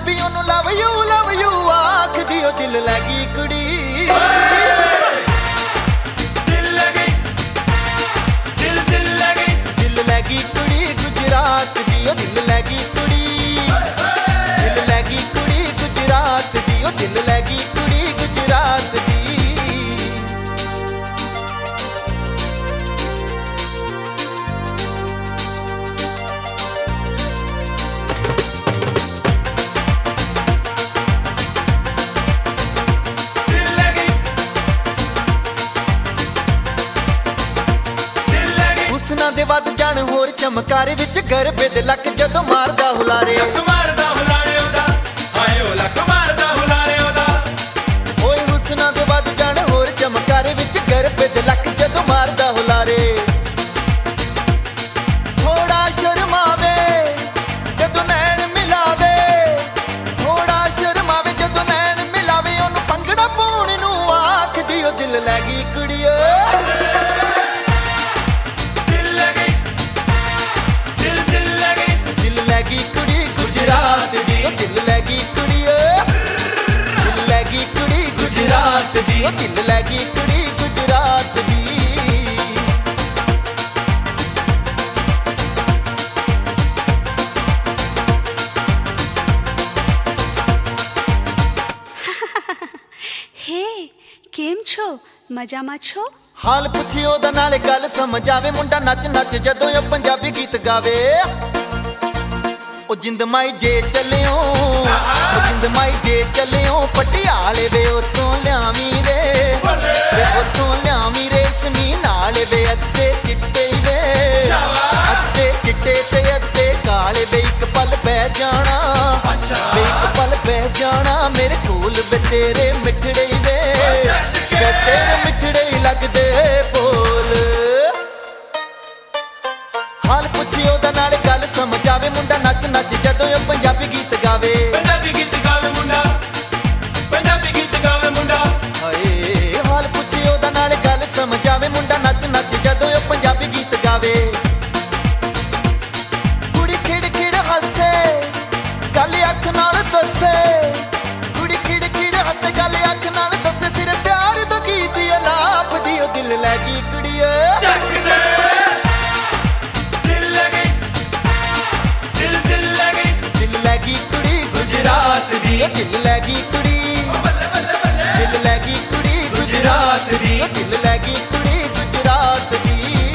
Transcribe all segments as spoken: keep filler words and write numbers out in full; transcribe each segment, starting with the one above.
ਪੰਜਾਬੀ ਉਹਨੂੰ love you love you ਆਖਦੀ ਓ ਦਿਲ ਲੈ ਗਈ ਕੁੜੀ ਦਿਲ ਲੈ ਗਈ ਦਿਲ ਦਿਲ ਲੈ ਗਈ ਦਿਲ ਲੈ ਗਈ ਕੁੜੀ ਗੁਜਰਾਤ ਦੀ ਓ ਦਿਲ ਲੈ ਗਈ ਕੁੜੀ ਦਿਲ ਲੈ ਗਈ ਕੁੜੀ ਗੁਜਰਾਤ ਦੀ ਓ ਦਿਲ ਲੈ ਗਈ ਕੁੜੀ ਗੁਜਰਾਤ ਦੀ ਦੇ ਵੱਧ ਜਾਣ ਹੋਰ ਚਮਕਾਰੇ ਵਿੱਚ ਗਰਬੇ ਦੇ ਲੱਕ ਜਦੋਂ ਮਾਰਦਾ ਹੁਲਾਰੇ ਲੱਕ ਮਾਰਦਾ ਹੁਲਾਰੇ ਉਹਦਾ ਹਾਏ ਉਹ ਲੱਕ ਮਾਰਦਾ ਹੁਲਾਰੇ ਉਹਦਾ ਓਏ ਹੁਸਨਾ ਦੇ ਵੱਧ ਜਾਣ ਹੋਰ ਚਮਕਾਰੇ ਵਿੱਚ ਗਰਬੇ ਦੇ ਲੱਕ ਜਦੋਂ ਮਾਰਦਾ ਹੁਲਾਰੇ ਥੋੜਾ ਸ਼ਰਮਾਵੇ ਜਦੋਂ ਨੈਣ ਮਿਲਾਵੇ ਥੋੜਾ ਸ਼ਰਮਾਵੇ ਜਦੋਂ ਨੈਣ ਮਿਲਾਵੇ ਉਹਨੂੰ ਪੰਗੜਾ ਪਾਉਣ ਨੂੰ ਆਖਦੀ ਓ ਦਿਲ ਲੈ ਗਈ ਕੁੜੀਏ ਦਿਲ ਲੈ ਗਈ ਕੁੜੀ ਦਿਲ ਲੈ ਗਈ ਕੁੜੀ ਗੁਜਰਾਤ ਦੀ ਉਹ ਦਿਲ ਲੈ ਗਈ ਕੁੜੀ ਗੁਜਰਾਤ ਦੀ હે કેમ છો મજામાં છો ਹਾਲ ਪੁੱਛੀ ਉਹਦਾ ਨਾਲੇ ਗੱਲ ਸਮਝ ਆਵੇ ਮੁੰਡਾ ਨੱਚ ਨੱਚ ਜਦੋਂ ਇਹ ਪੰਜਾਬੀ ਗੀਤ ਗਾਵੇ ਉਹ ਜਿੰਦ ਮਾਈ ਜੇ ਚੱਲਿਓ ਉਹ ਜਿੰਦ ਮਾਈ ਜੇ ਚੱਲਿਓ ਪਟਿਆਲੇ ਵੇ ਉਤੋਂ ਲਿਆਵੀਂ ਵੇ ਵੇ ਉਤੋਂ ਲਿਆਵੀਂ ਰੇਸ਼ਮੀ ਨਾਲ ਵੇ ਅੱਧੇ ਚਿੱਟੇ ਵੇ ਅੱਧੇ ਚਿੱਟੇ ਤੇ ਅੱਧੇ ਕਾਲੇ ਵੇ ਇੱਕ ਪਲ ਬਹਿ ਜਾਣਾ ਵੇ ਇੱਕ ਪਲ ਬਹਿ ਜਾਣਾ ਮੇਰੇ ਕੋਲ ਵੇ ਤੇਰੇ ਮਿੱਠੜੇ ਵੇ ਵੇ ਤੇਰੇ ਮਿੱਠੜੇ ਲੱਗਦੇ ਬੋਲ ਹਾਲ ਪੁੱਛੀ ਉਹਦਾ ਨਾਲ ਗੱਲ ਸਮਝ ਆਵੇ ਮੁੰਡਾ ਨੱਚ ਨੱਚ ਜਦੋਂ ਇਹ ਪੰਜਾਬੀ ਗੀਤ ਗਾਵੇ ਪੰਜਾਬੀ ਗੀਤ ਗਾਵੇ ਮੁੰਡਾ ਪੰਜਾਬੀ ਗੀਤ ਗਾਵੇ ਮੁੰਡਾ ਹਾਏ ਹਾਲ ਪੁੱਛੀ ਉਹਦਾ ਨਾਲ ਗੱਲ ਸਮਝ ਆਵੇ ਮੁੰਡਾ ਨੱਚ ਨੱਚ ਜਦੋਂ ਇਹ ਪੰਜਾਬੀ ਗੀਤ ਗਾਵੇ ਕੁੜੀ ਖਿੜ ਖਿੜ ਹੱਸੇ ਗੱਲ ਅੱਖ ਨਾਲ ਦੱਸੇ ਕੁੜੀ ਖਿੜ ਖਿੜ ਹੱਸੇ ਗੱਲ ਅੱਖ ਨਾਲ ਦੱਸੇ ਫਿਰ ਪਿਆਰ ਦਾ ਗੀਤ ਅਲਾਪ ਦੀ ਉਹ ਦਿਲ ਲੈ ਗਈ ਕੁੜੀਏ ਚੱਕ ਦੇ ਗੁਜਰਾਤ ਦੀ ਦਿਲ ਲੈ ਗਈ ਕੁੜੀ ਦਿਲ ਲੈ ਗਈ ਕੁੜੀ ਗੁਜਰਾਤ ਦੀ ਦਿਲ ਲੈ ਗਈ ਕੁੜੀ ਗੁਜਰਾਤ ਦੀ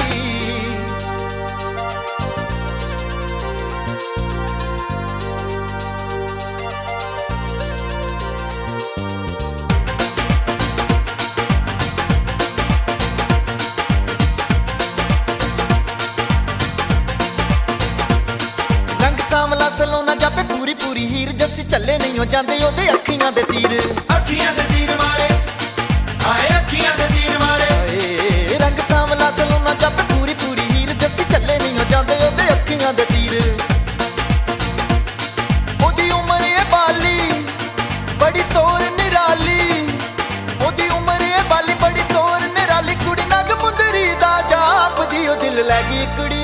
ਰੰਗ ਸਾਂਵਲਾ ਸਲੋਨਾ ਜਾਪੇ ਪੂਰੀ ਪੂਰੀ ਹੀਰ ਜੱਸੀ ਚੱਲੇ ਨਹੀਂ ਹੋ ਜਾਂਦੇ ਉਹਦੇ ਅੱਖੀਆਂ ਦੇ ਤੀਰ ਅੱਖੀਆਂ ਦੇ ਤੀਰ ਮਾਰੇ ਹਾਏ ਅੱਖੀਆਂ ਦੇ ਤੀਰ ਮਾਰੇ ਹਾਏ ਰੰਗ ਸਾਂਵਲਾ ਸਲੋਨਾ ਜਾਪੇ ਪੂਰੀ ਪੂਰੀ ਹੀਰ ਜੱਸੀ ਚੱਲੇ ਨਹੀਂ ਹੋ ਜਾਂਦੇ ਉਹਦੇ ਅੱਖੀਆਂ ਦੇ ਤੀਰ ਉਹਦੀ ਉਮਰ ਏ ਬਾਲੀ ਬੜੀ ਤੋਰ ਨਿਰਾਲੀ ਉਹਦੀ ਉਮਰ ਏ ਬਾਲੀ ਬੜੀ ਤੋਰ ਨਿਰਾਲੀ ਕੁੜੀ ਨਗ ਮੁੰਦਰੀ ਦਾ ਜਾਪਦੀ ਉਹ ਦਿਲ ਲੈ ਗਈ ਕੁੜੀ